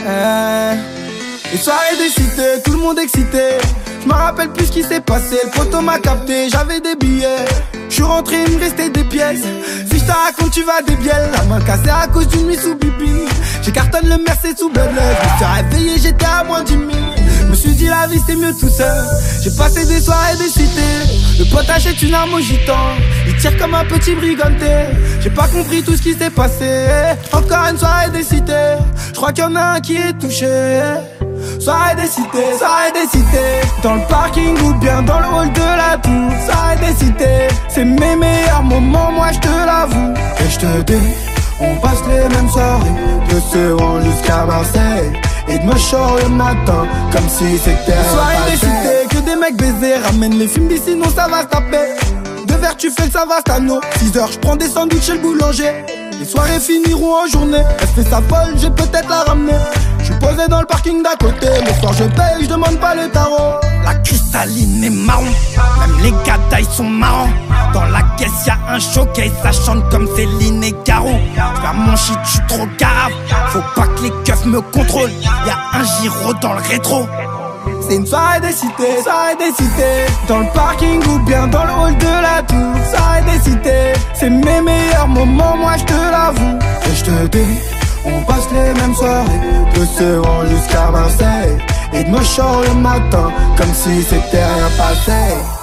Les soirées des cités, tout le monde excité. Je me rappelle plus ce qui s'est passé, le poteau m'a capté, j'avais des billets. Je suis rentré, il me restait des pièces. Si je te raconte, tu vas des bielles. La main cassée à cause d'une nuit sous bibi. J'écartonne le Mercedes sous Bel Air. Je me suis réveillé, j'étais à moins 10 000. Je me suis dit la vie c'est mieux tout seul. J'ai passé des soirées des cités. Le pote achète une arme au gitan. Il tire comme un petit briganté. J'ai pas compris tout ce qui s'est passé. Encore une soirée des cités. Je crois qu'il y en a un qui est touché. Soirée des cités, dans le parking ou bien dans le hall de la tour. Soirée des cités, c'est mes meilleurs moments, moi je te l'avoue. Et je te dis, on passe les mêmes soirées, de Sevran jusqu'à Marseille. Et de me short le matin, comme si c'était soirée des cités, que des mecs baisés. Ramène les films d'ici, non ça va se taper. Deux verres tu fais le Savastano. 6h je prends des sandwichs chez le boulanger. Les soirées finiront en journée. Elle fait sa folle, j'ai peut-être la ramener. Je suis posé dans le parking d'à côté. Le soir je paye, je demande pas le tarot. La cristalline est marron, même les gars ils sont marrants. Dans la caisse y'a un showcase, ça chante comme Céline et Caro. J'fais mon shit, j'suis trop cave. Faut pas que les keufs me contrôlent. Y'a un gyro dans le rétro. C'est une soirée des cités, dans le parking ou bien dans le hall de la tour. Soirée des cités, c'est mes meilleurs moments, moi je te l'avoue. Et je te dis, on passe les mêmes soirées, de Sevran jusqu'à Marseille. Et de me short le matin, comme si c'était rien passé.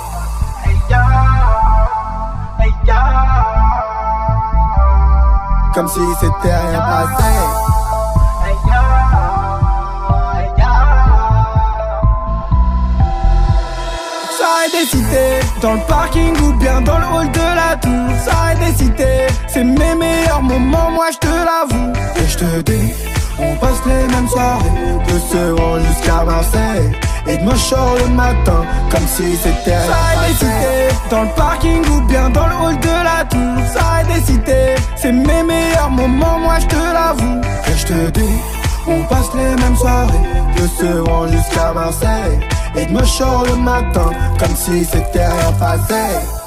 Comme si c'était rien passé. Soirée des cités, dans le parking ou bien dans le hall de la tour. Soirée des cités, c'est mes meilleurs moments, moi je te l'avoue. Et je te dis, on passe les mêmes soirées, de Sevran jusqu'à Marseille. Et de me short le matin, comme si c'était rien passé. Soirée des cités, dans le parking ou bien dans le hall de la tour. Soirée des cités, c'est mes meilleurs moments, moi je te l'avoue. Et je te dis, on passe les mêmes soirées, de Sevran jusqu'à Marseille. Et de me short le matin, comme si c'était rien passé.